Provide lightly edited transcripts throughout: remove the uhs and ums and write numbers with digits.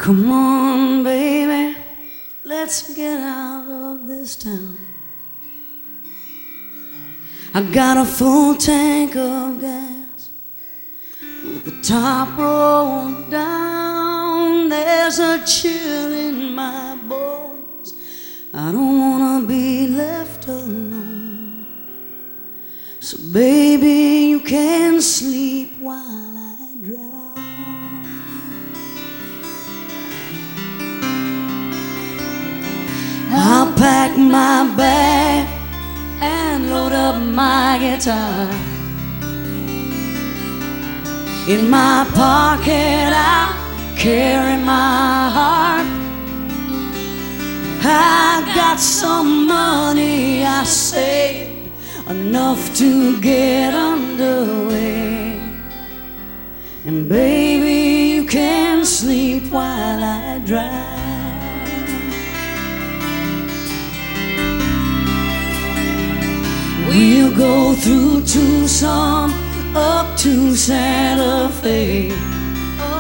Come on, baby, let's get out of this town. I got a full tank of gas with the top rolled down. There's a chill in my bones. I don't wanna be left alone. So baby, you can sleep while I drive. I'll pack my bag and load up my guitar. In my pocket I'll carry my heart. I got some money I saved, enough to get underway. And baby, you can sleep while I drive. We'll go through Tucson up to Santa Fe. Oh,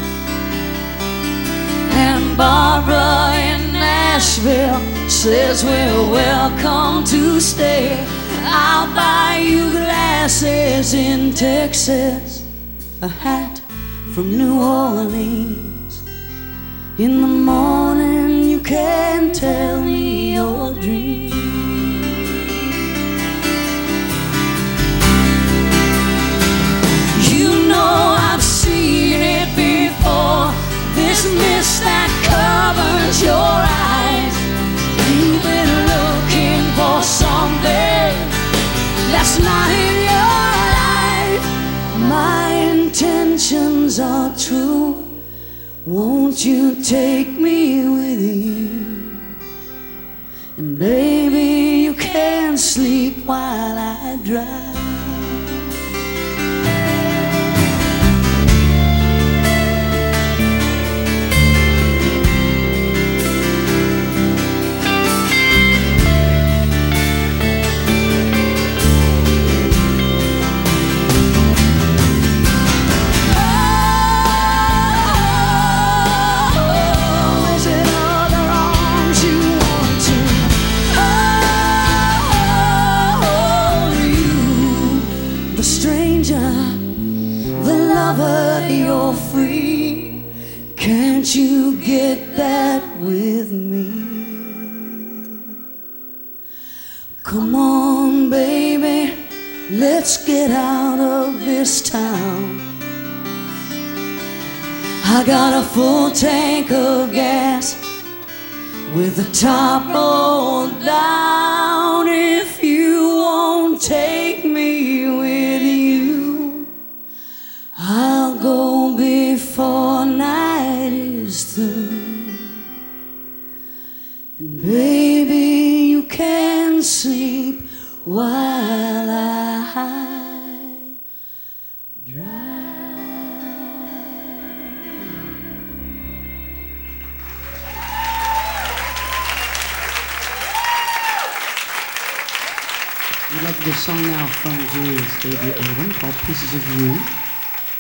yeah. And Barbara in Nashville says we're welcome to stay. I'll buy you glasses in Texas, a hat from New Orleans. In the morning you can tell me your dreams. This mist that covers your eyes, you've been looking for something that's not in your life. My intentions are true. Won't you take me with you? And baby, you can sleep while I drive. You're free, can't you get that with me? Come on, baby, let's get out of this town. I got a full tank of gas with the top rolled down. If you won't take me with you, I'll go before night is through. And baby, you can sleep while I drive. We'd like to do a song now from Julie's debut album called Pieces of You.